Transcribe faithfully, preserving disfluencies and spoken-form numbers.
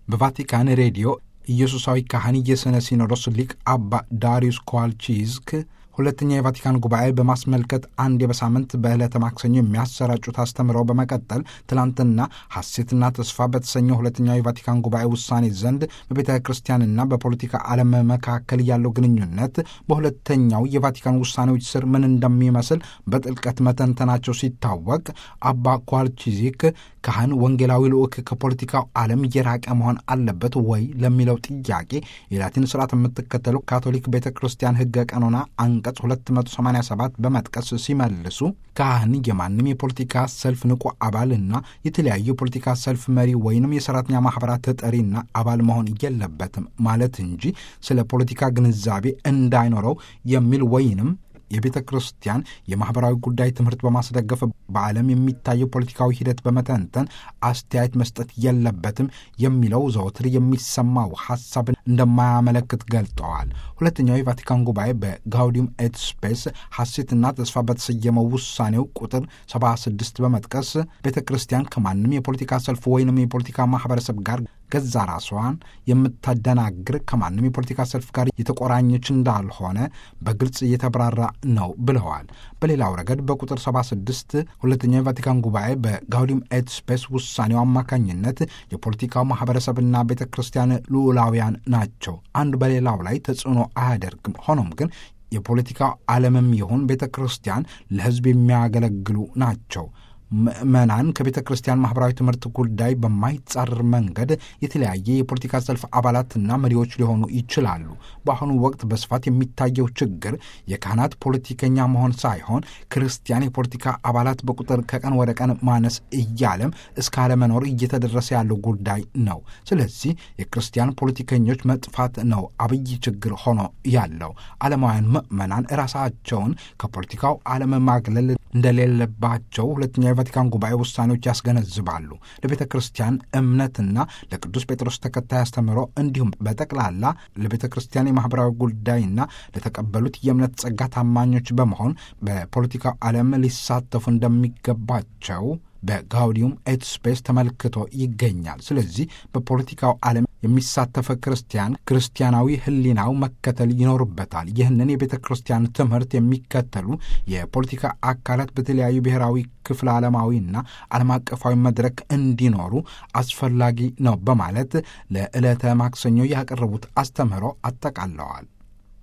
በቫቲካን ሬዲዮ ኢየሱሳዊ ካህን የሥነ ሲኖዶስ ሊቅ አባ ዳሪዩስ ኮዋልቺስክ ሁለተኛ የቫቲካን ጉባኤ በማስመልከት አንድ በሳምንት በዕለተ ማክሰኞ የሚያሰራጩት አስተምረው በመቀጠል ትላንትና ሐሴትና ተስፋ በተሰኘው ሁለተኛው የቫቲካን ጉባኤ ውሳኔ ዘንድ በቤተ ክርስቲያንና በፖለቲካ ዓለም መካከል ያለው ግንኙነት በሁለተኛው የቫቲካን ውሳኔዎች ስር ምን እንደሚመስል በጥልቀት መተንተናቸው ሲታወቅ አባ ኮዋልቺስክ ካህን ወንጌላዊ ልዑክ ከፖለቲካው ዓለም እየራቀ መሆን አለበት ወይ ለሚለው ጥያቄ የላቲን ስርዓት የምትከተለው ካቶሊክ ቤተ ክርስቲያን ሕገ ቀኖና አንቀጽ ሁለት መቶ ሰማንያ ሰባት በመጥቀስ ሲመልሱ ካህን የማንም የፖለቲካ ሰልፍ ንቁ አባልና የተለያዩ የፖለቲካ ሰልፍ መሪ ወይንም የሰራተኛ ማህበራት ተጠሪና አባል መሆን የለበትም ማለት እንጂ ስለ ፖለቲካ ግንዛቤ እንዳይኖረው የሚል ወይንም የቤተ ክርስቲያን የማህበራዊ ጉዳይ ትምህርት በማስደገፍ በዓለም የሚታየው ፖለቲካዊ ሂደት በመተንተን አስተያየት መስጠት የለበትም የሚለው ዘወትር የሚሰማው ሐሳብን እንደማያመለክት ገልጠዋል። ሁለተኛው የቫቲካን ጉባኤ በጋውዲዩም ኤት ስፔስ ሐሴትና ተስፋ በተሰየመው ውሳኔው ቁጥር ሰባ ስድስት በመጥቀስ ቤተ ክርስቲያን ከማንም የፖለቲካ ሰልፍ ወይንም የፖለቲካ ማህበረሰብ ጋር ገዛ ራሷን የምታደናግር ከማንም የፖለቲካ ሰልፍ ጋር የተቆራኘች እንዳልሆነ በግልጽ እየተብራራ ነው ብለዋል። በሌላው ረገድ በቁጥር ሰባ ስድስት ሁለተኛው የቫቲካን ጉባኤ በጋውዲዩም ኤት ስፔስ ውሳኔው አማካኝነት የፖለቲካው ማህበረሰብና ቤተ ክርስቲያን ልዑላውያን ናቸው፣ አንዱ በሌላው ላይ ተጽዕኖ አያደርግም። ሆኖም ግን የፖለቲካው ዓለምም ይሁን ቤተ ክርስቲያን ለሕዝብ የሚያገለግሉ ናቸው። ምዕመናን ከቤተ ክርስቲያን ማህበራዊ ትምህርት ጉዳይ በማይጻረር መንገድ የተለያየ የፖለቲካ ሰልፍ አባላትና መሪዎች ሊሆኑ ይችላሉ። በአሁኑ ወቅት በስፋት የሚታየው ችግር የካህናት ፖለቲከኛ መሆን ሳይሆን ክርስቲያን የፖለቲካ አባላት በቁጥር ከቀን ወደ ቀን ማነስ እያለም እስከ አለመኖር እየተደረሰ ያለው ጉዳይ ነው። ስለዚህ የክርስቲያን ፖለቲከኞች መጥፋት ነው አብይ ችግር ሆኖ ያለው። ዓለማውያን ምዕመናን ራሳቸውን ከፖለቲካው ዓለም ማግለል እንደሌለባቸው ሁለተኛ የቫቲካን ጉባኤ ውሳኔዎች ያስገነዝባሉ። ለቤተ ክርስቲያን እምነትና ለቅዱስ ጴጥሮስ ተከታይ አስተምህሮ እንዲሁም በጠቅላላ ለቤተ ክርስቲያን የማህበራዊ ጉዳይና ለተቀበሉት የእምነት ጸጋ ታማኞች በመሆን በፖለቲካው ዓለም ሊሳተፉ እንደሚገባቸው በጋውዲዩም ኤት ስፔስ ተመልክቶ ይገኛል። ስለዚህ በፖለቲካው ዓለም የሚሳተፈ ክርስቲያን ክርስቲያናዊ ሕሊናው መከተል ይኖርበታል። ይህንን የቤተ ክርስቲያን ትምህርት የሚከተሉ የፖለቲካ አካላት በተለያዩ ብሔራዊ ክፍለ ዓለማዊና ዓለም አቀፋዊ መድረክ እንዲኖሩ አስፈላጊ ነው በማለት ለዕለተ ማክሰኞ ያቀረቡት አስተምህሮ አጠቃለዋል።